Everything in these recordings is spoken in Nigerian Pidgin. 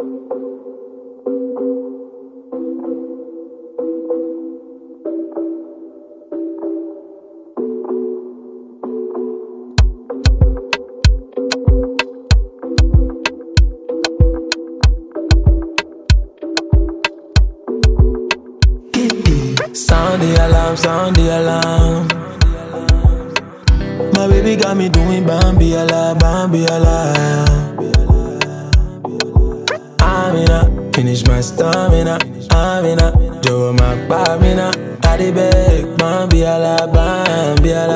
Sound the alarm. My baby got me doing Bambi ala, Bambi ala. Finish my stamina, Amina. Joe my Bamina, Addy beg, Bambi ala, Bambi ala.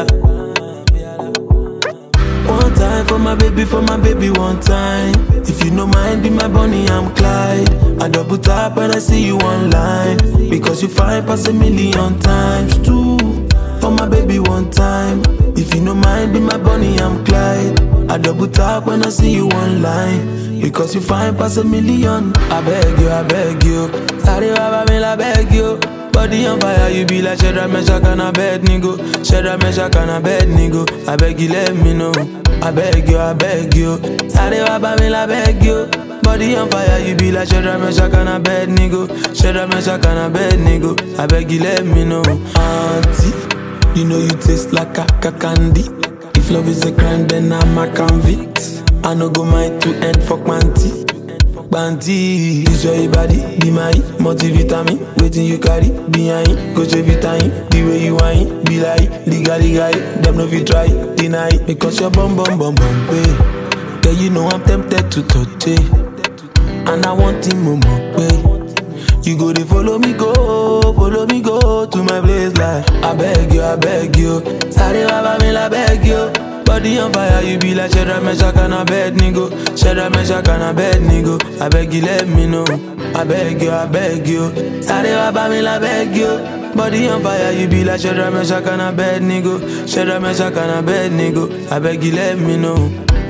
One time for my baby, one time. If you no mind, be my Bonnie, I'm Clyde. I double tap when I see you online, because you find past 1,000,000 times too. For my baby, one time. If you no mind, be my Bonnie, I'm Clyde. I double tap when I see you online, because you find past 1,000,000. I beg you. Sorry, Baba, I beg you. Body on fire, you be like Shadrach, Meshach, and Abednego. Shadrach, Meshach, and Abednego. I beg you, let me know. I beg you. Sorry, Baba, I beg you. Body on fire, you be like Shadrach, Meshach, and Abednego. Shadrach, Meshach, and Abednego. I beg you, let me know. Auntie, you know you taste like kaka candy. If love is a crime, then I'm a convict. I no go mind to end fuck manti. Banti, this your body, be my multivitamin. Waiting you carry, behind, go to vitamin. The way you whine, be like, legally guy. Them no fit try, deny. Because you're bum, babe. Girl, you know I'm tempted to touch it, and I want him more, babe. You go to follow me go to my place like. I beg you. Sorry, Baba, I beg you. Body on fire, you be like Shadrach, Meshach, and Abednego. Shadrach, Meshach, and Abednego. I beg you, let me know. I beg you. Sorry, Baba, I beg you. Body on fire, you be like Shadrach, Meshach, and Abednego. Shadrach, Meshach, and Abednego. I beg you, let me know.